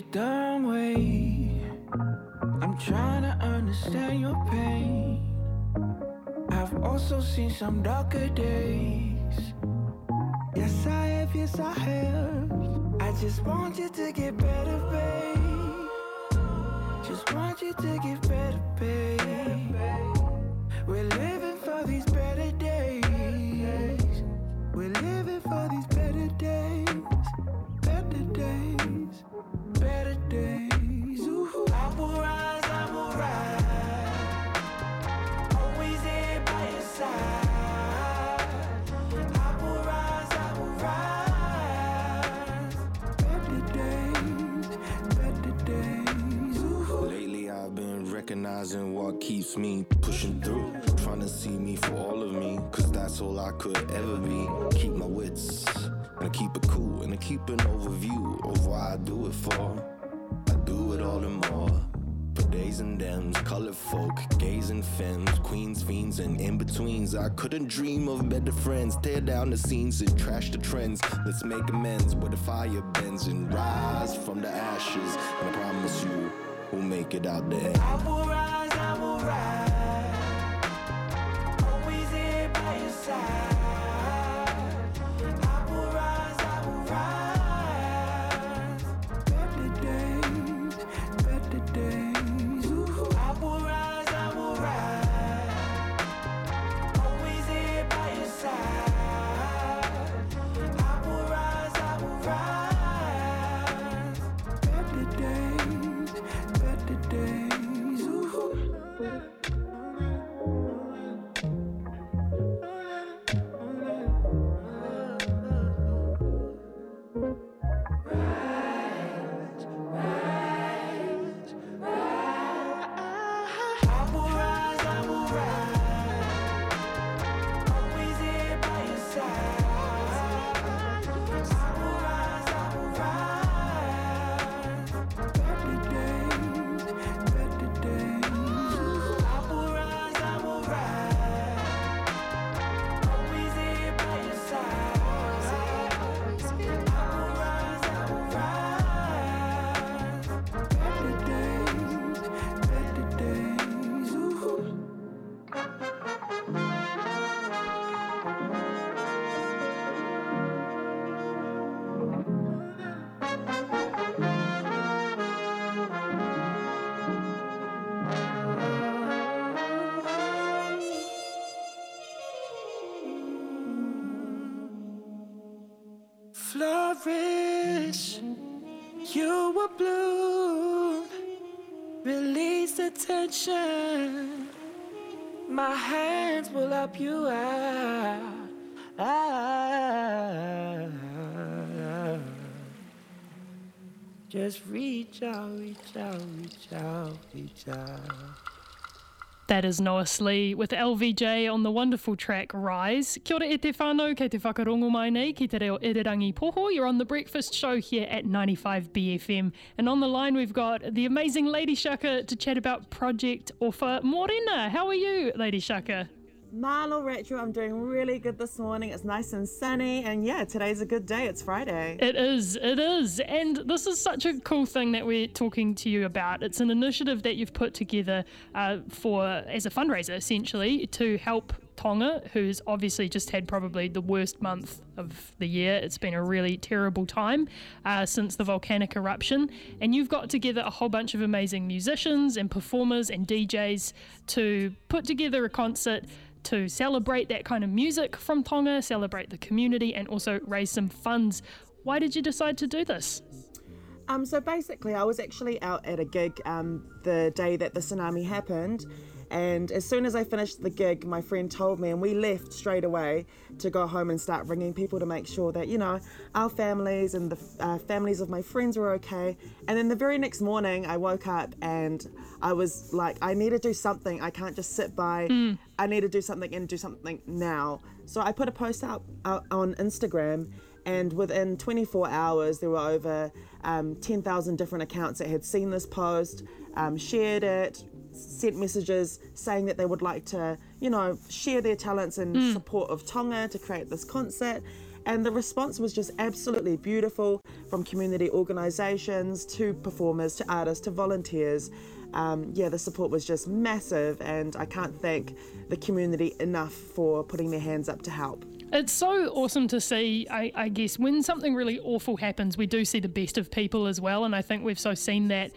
the wrong way. I'm trying to understand your pain. I've also seen some darker days. Yes, I have, yes, I have. I just want you to get better, babe. Just want you to get better, babe. We're living for these better days. We're living for these better days. Better days. Better days. Ooh. I will rise, I will ride. Always there by your side. I will rise, I will rise. Better days. Ooh. Lately I've been recognizing what keeps me pushing through, trying to see me for all of me, cause that's all I could ever be. Keep my wits, and I keep it cool, and I keep an overview of why I do it for. I do it all and more, for days and dems, colored folk, gays and femmes, queens, fiends, and in-betweens. I couldn't dream of better friends, tear down the scenes and trash the trends. Let's make amends where the fire bends and rise from the ashes, and I promise you, we'll make it out there. I will rise, I will ride. Always there by your side. I will rise, I will rise. Better days. Ooh. I will rise, I will ride. Always there by your side. I will rise, I will rise. Better days. Ooh. I will rise, I will ride. Always there by your side. I will rise, I will rise. Better days. I will rise, I will ride. Always there by your side. I will rise, I will rise. Better days. Ooh. Flourish, you will bloom. Release the tension. My hands will help you out. Just reach out. That is Noah Slee with LVJ on the wonderful track Rise. Kia ora e te whānau, kei te whakarongo mai nei, ki te reo Irirangi Poho. You're on The Breakfast Show here at 95 BFM. And on the line we've got the amazing Lady Shaka to chat about Project Ofa Morena. How are you, Lady Shaka? Malo Rachel, I'm doing really good this morning. It's nice and sunny, and yeah, today's a good day. It's Friday. It is. And this is such a cool thing that we're talking to you about. It's an initiative that you've put together as a fundraiser, essentially, to help Tonga, who's obviously just had probably the worst month of the year. It's been a really terrible time since the volcanic eruption. And you've got together a whole bunch of amazing musicians and performers and DJs to put together a concert to celebrate that kind of music from Tonga, celebrate the community, and also raise some funds. Why did you decide to do this? So basically, I was actually out at a gig the day that the tsunami happened, and as soon as I finished the gig, my friend told me, and we left straight away to go home and start ringing people to make sure that, you know, our families and the families of my friends were okay. And then the very next morning, I woke up and I was like, I need to do something. I can't just sit by. I need to do something and do something now. So I put a post out on Instagram, and within 24 hours, there were over 10,000 different accounts that had seen this post, shared it, sent messages saying that they would like to, you know, share their talents in support of Tonga to create this concert. And the response was just absolutely beautiful, from community organisations to performers to artists to volunteers. The support was just massive, and I can't thank the community enough for putting their hands up to help. It's so awesome to see, I guess, when something really awful happens, we do see the best of people as well. And I think we've so seen that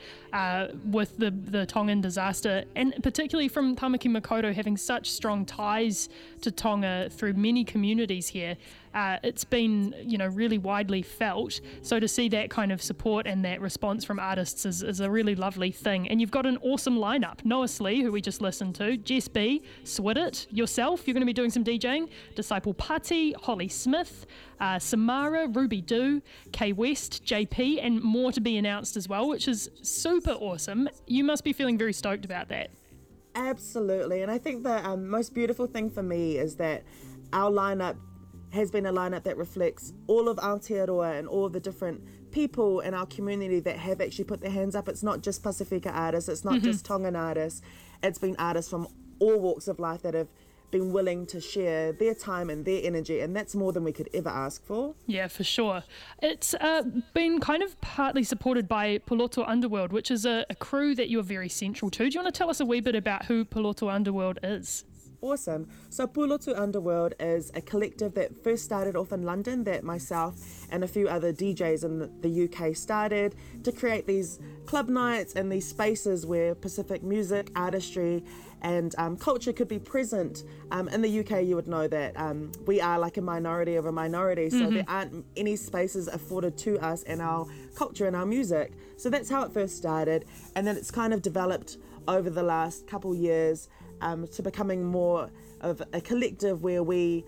with the Tongan disaster, and particularly from Tamaki Makaurau having such strong ties to Tonga through many communities here. It's been, really widely felt. So to see that kind of support and that response from artists is a really lovely thing. And you've got an awesome lineup. Noah Slee, who we just listened to, Jess B, Swidit, yourself, you're going to be doing some DJing, Disciple Pati, Holly Smith, Samara, Ruby Doo, Kay West, JP, and more to be announced as well, which is super awesome. You must be feeling very stoked about that. Absolutely. And I think the most beautiful thing for me is that our lineup has been a lineup that reflects all of Aotearoa and all of the different people in our community that have actually put their hands up. It's not just Pasifika artists, it's not just Tongan artists, it's been artists from all walks of life that have been willing to share their time and their energy, and that's more than we could ever ask for. Yeah, for sure. It's been kind of partly supported by Poloto Underworld, which is a crew that you're very central to. Do you want to tell us a wee bit about who Poloto Underworld is? Awesome. So Poloto Underworld is a collective that first started off in London, that myself and a few other DJs in the UK started to create these club nights and these spaces where Pacific music, artistry and culture could be present. In the UK, you would know that we are like a minority of a minority, so there aren't any spaces afforded to us and our culture and our music. So that's how it first started, and then it's kind of developed over the last couple years to becoming more of a collective where we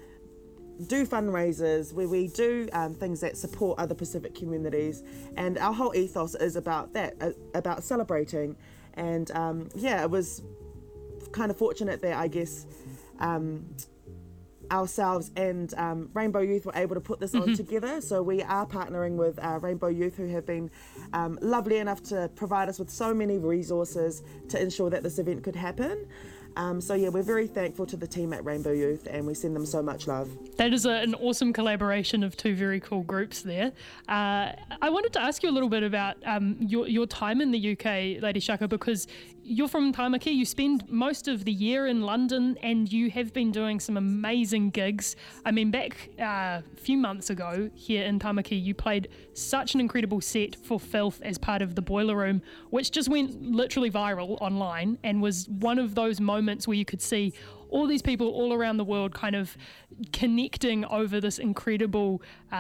do fundraisers, where we do things that support other Pacific communities, and our whole ethos is about that, about celebrating. And it was kind of fortunate that I guess ourselves and Rainbow Youth were able to put this on together. So we are partnering with Rainbow Youth, who have been lovely enough to provide us with so many resources to ensure that this event could happen. We're very thankful to the team at Rainbow Youth, and we send them so much love. That is an awesome collaboration of two very cool groups there. I wanted to ask you a little bit about your time in the UK, Lady Shaka, because you're from Tamaki. You spend most of the year in London, and you have been doing some amazing gigs. I mean, back a few months ago here in Tamaki, you played such an incredible set for Filth as part of the Boiler Room, which just went literally viral online and was one of those moments where you could see all these people all around the world kind of connecting over this incredible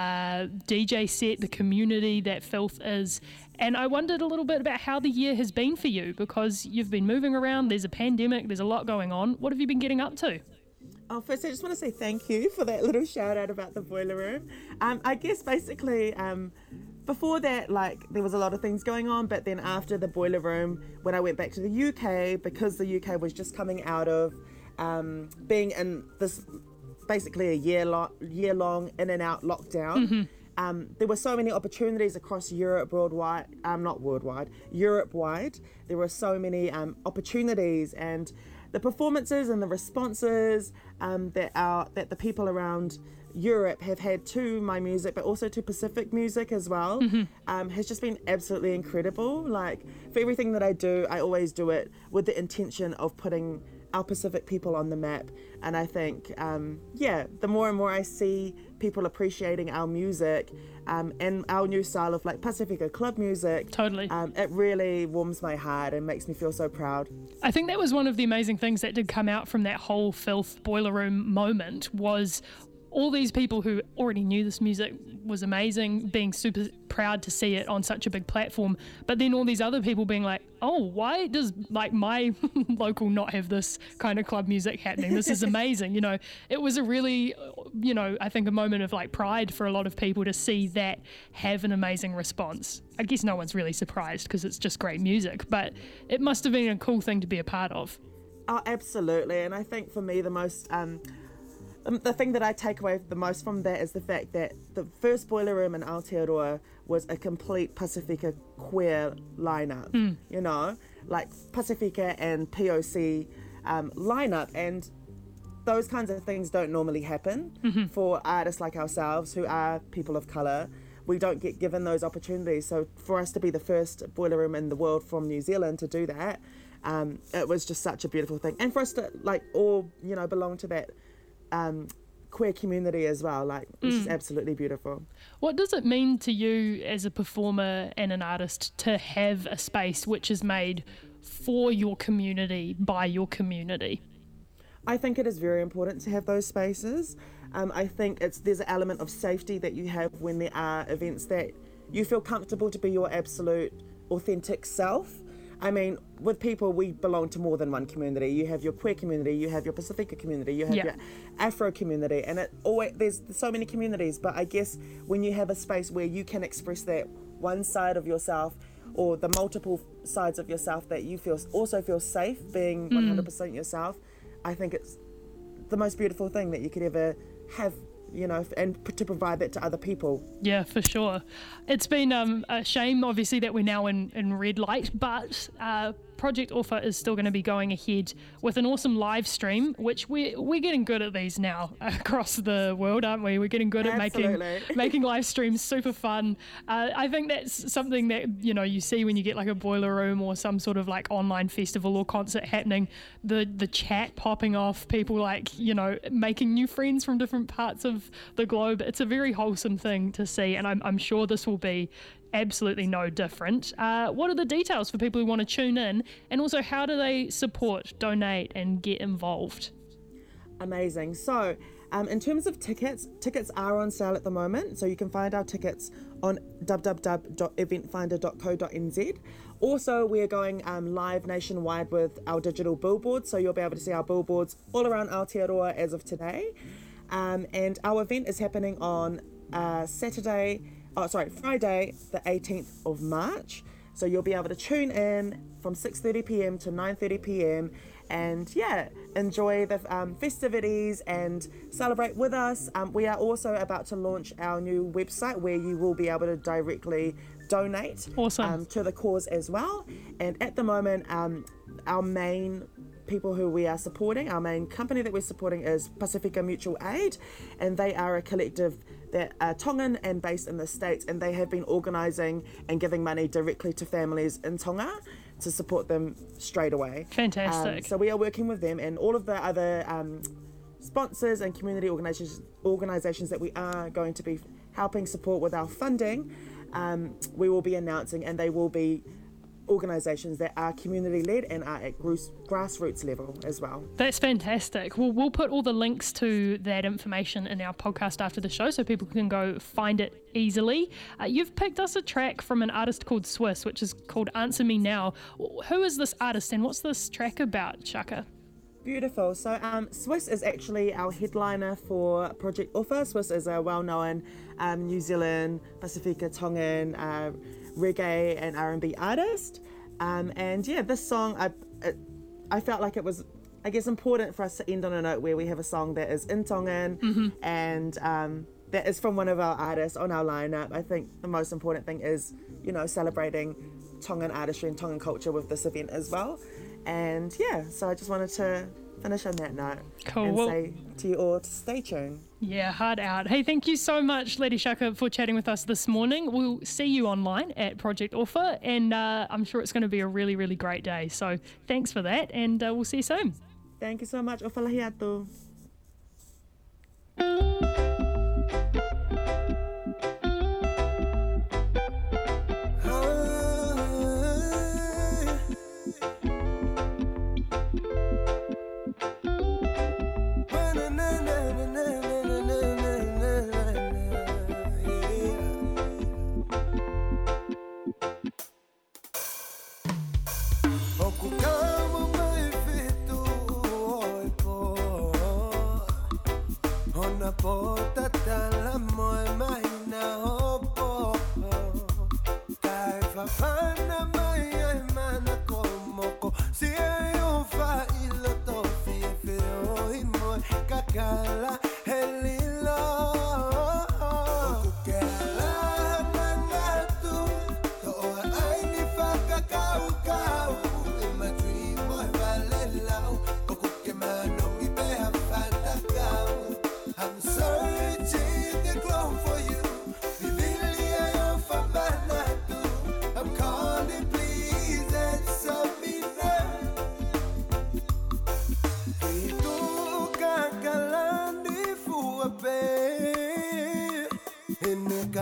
DJ set, the community that Filth is. And I wondered a little bit about how the year has been for you, because you've been moving around, there's a pandemic, there's a lot going on. What have you been getting up to? Oh, first I just want to say thank you for that little shout out about the Boiler Room. I guess basically before that, there was a lot of things going on, but then after the Boiler Room, when I went back to the UK, because the UK was just coming out of being in this basically a year long in and out lockdown, there were so many opportunities across Europe, Europe-wide. There were so many opportunities, and the performances and the responses that the people around Europe have had to my music, but also to Pacific music as well, has just been absolutely incredible. For everything that I do, I always do it with the intention of putting our Pacific people on the map. And I think, the more and more I see people appreciating our music and our new style of Pacifica club music, totally, it really warms my heart and makes me feel so proud. I think that was one of the amazing things that did come out from that whole Filth Boiler Room moment, was all these people who already knew this music was amazing, being super proud to see it on such a big platform, but then all these other people being like, oh, why does my local not have this kind of club music happening? This is amazing. It was a really, I think a moment of pride for a lot of people to see that have an amazing response. I guess no one's really surprised because it's just great music, but it must have been a cool thing to be a part of. Oh, absolutely. And I think for me the most the thing that I take away the most from that is the fact that the first Boiler Room in Aotearoa was a complete Pacifica queer lineup, Pacifica and POC lineup. And those kinds of things don't normally happen for artists like ourselves who are people of colour. We don't get given those opportunities. So for us to be the first boiler room in the world from New Zealand to do that, it was just such a beautiful thing. And for us to all, belong to that queer community as well, it's just absolutely beautiful. What does it mean to you as a performer and an artist to have a space which is made for your community, by your community? I think it is very important to have those spaces. I think there's an element of safety that you have when there are events that you feel comfortable to be your absolute authentic self. I mean, with people, we belong to more than one community. You have your queer community, you have your Pacifica community, you have your Afro community, and there's so many communities. But I guess when you have a space where you can express that one side of yourself, or the multiple sides of yourself that you also feel safe being 100% yourself, I think it's the most beautiful thing that you could ever have, and to provide that to other people. Yeah, for sure. It's been a shame, obviously, that we're now in red light, but Project Ofa is still going to be going ahead with an awesome live stream, which we're getting good at these now across the world, aren't we? We're getting good at making live streams super fun. I think that's something that you see when you get like a boiler room or some sort of like online festival or concert happening. The chat popping off, people making new friends from different parts of the globe. It's a very wholesome thing to see, and I'm sure this will be absolutely no different. What are the details for people who want to tune in, and also how do they support, donate and get involved? Amazing. So in terms of tickets are on sale at the moment, so you can find our tickets on www.eventfinder.co.nz. Also, we're going live nationwide with our digital billboards, so you'll be able to see our billboards all around Aotearoa as of today. And our event is happening on Friday, the 18th of March. So you'll be able to tune in from 6:30pm to 9:30pm and enjoy the festivities and celebrate with us. We are also about to launch our new website where you will be able to directly donate to the cause as well. And at the moment, our main people who we are supporting, our main company that we're supporting is Pacifica Mutual Aid, and they are a collective that are Tongan and based in the States, and they have been organising and giving money directly to families in Tonga to support them straight away. Fantastic. So we are working with them and all of the other sponsors and community organisations that we are going to be helping support with our funding. We will be announcing, and they will be organisations that are community-led and are at grassroots level as well. That's fantastic. Well, we'll put all the links to that information in our podcast after the show so people can go find it easily. You've picked us a track from an artist called Swiss, which is called Answer Me Now. Who is this artist and what's this track about, Shaka? Beautiful. So Swiss is actually our headliner for Project Ofa. Swiss is a well-known New Zealand, Pacifica, Tongan, reggae and R&B artist. This song, I felt like it was, I guess, important for us to end on a note where we have a song that is in Tongan and that is from one of our artists on our lineup. I think the most important thing is, celebrating Tongan artistry and Tongan culture with this event as well. And so I just wanted to finish on that note and say to you all to stay tuned. Yeah, hard out. Hey, thank you so much, Lady Shaka, for chatting with us this morning. We'll see you online at Project Ofa, and I'm sure it's going to be a really, really great day. So thanks for that, and we'll see you soon. Thank you so much. Ofa lahi atu.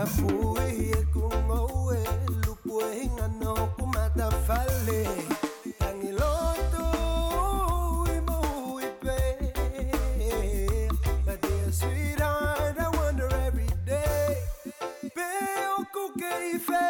fui e kungo e lupu e ngano kumata fale tangiloto I mo I pe my dear sweetheart I wonder every day pe okuke ife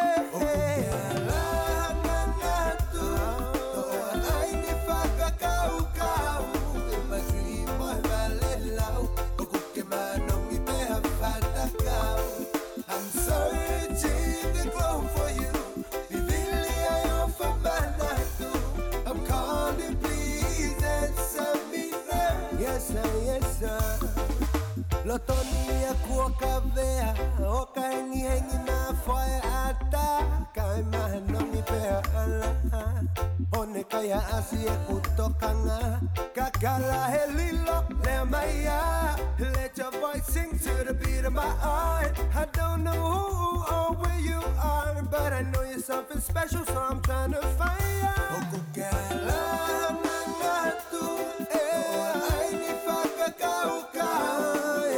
Lotonia kuoka vea Oka hengi na foya ata Kai mahanongi pea ala One kaya asi e kutokanga Kakala helilo le maya Let your voice sing to the beat of my heart I don't know who or where you are But I know you're something special So I'm trying to find out Okukala nangatu Ai ni fakakauka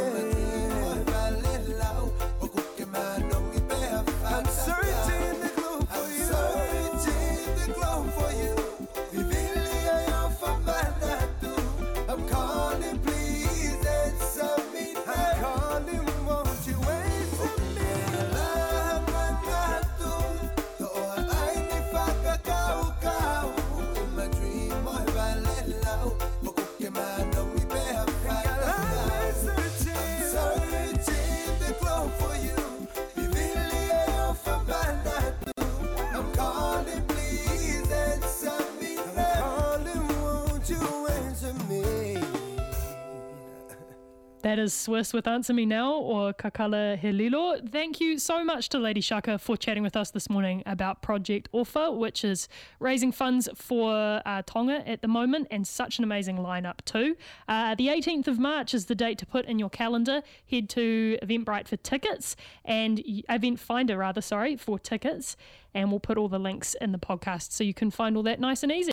That is Swiss with Answer Me Now, or Kakala Helilo. Thank you so much to Lady Shaka for chatting with us this morning about Project Ofa, which is raising funds for Tonga at the moment, and such an amazing lineup too. The 18th of March is the date to put in your calendar. Head to Eventbrite for tickets, and Event Finder for tickets, and we'll put all the links in the podcast so you can find all that nice and easy.